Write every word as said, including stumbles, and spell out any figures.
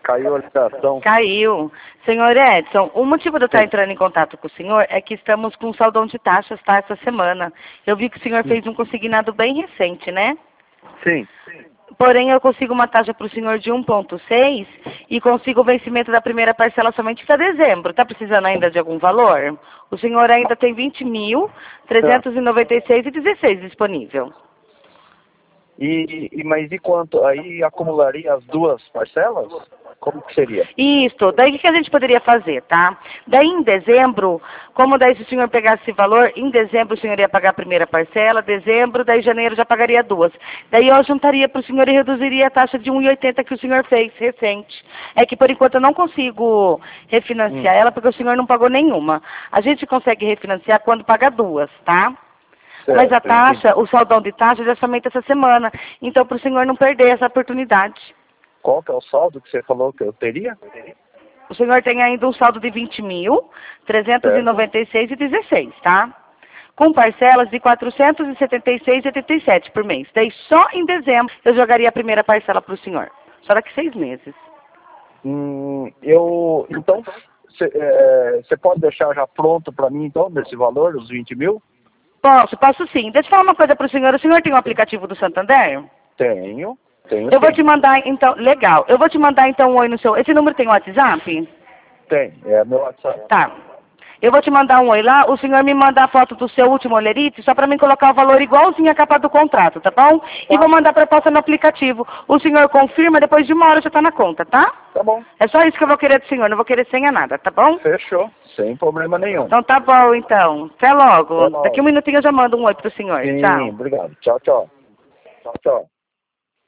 Caiu a ligação. Caiu. Senhor Edson, o motivo de eu estar entrando em contato com o senhor é que estamos com um saldão de taxas, tá, essa semana. Eu vi que o senhor fez um consignado bem recente, né? Sim. Porém, eu consigo uma taxa para o senhor de um ponto seis e consigo o vencimento da primeira parcela somente para dezembro. Está precisando ainda de algum valor? O senhor ainda tem vinte mil, trezentos e noventa e seis reais e dezesseis centavos disponível. E, e, mas e quanto? Aí acumularia as duas parcelas? Como que seria? Isso, daí o que a gente poderia fazer, tá? Daí em dezembro, como daí se o senhor pegasse esse valor, em dezembro o senhor ia pagar a primeira parcela, dezembro, daí janeiro já pagaria duas. Daí eu juntaria para o senhor e reduziria a taxa de um real e oitenta centavos que o senhor fez recente. É que por enquanto eu não consigo refinanciar Hum. ela porque o senhor não pagou nenhuma. A gente consegue refinanciar quando paga duas, tá? Certo, Mas a taxa, entendi. o saldão de taxas é somente essa semana. Então, para o senhor não perder essa oportunidade. Qual que é o saldo que você falou que eu teria? O senhor tem ainda um saldo de vinte mil, trezentos e noventa e seis reais e dezesseis centavos, tá? Com parcelas de quatrocentos e setenta e seis reais e oitenta e sete centavos por mês. Daí só em dezembro eu jogaria a primeira parcela para o senhor. Só daqui seis meses. Hum, eu, então, você é, pode deixar já pronto para mim, então, desse valor, os vinte mil? Posso, posso sim. Deixa eu falar uma coisa para o senhor. O senhor tem um aplicativo do Santander? Tenho, tenho Eu vou sim. te mandar, então, legal. Eu vou te mandar, então, um oi no seu... Esse número tem WhatsApp? Tem, é meu WhatsApp. Tá. Eu vou te mandar um oi lá, o senhor me manda a foto do seu último olerite, só para mim colocar o valor igualzinho à capa do contrato, tá bom? E vou mandar a proposta no aplicativo. O senhor confirma, depois de uma hora já tá na conta, tá? Tá bom. É só isso que eu vou querer do senhor, não vou querer senha nada, tá bom? Fechou, sem problema nenhum. Então tá bom, então. Até logo. Até logo. Daqui um minutinho eu já mando um oi pro senhor. Sim, Tchau. obrigado. Tchau, tchau. Tchau, tchau.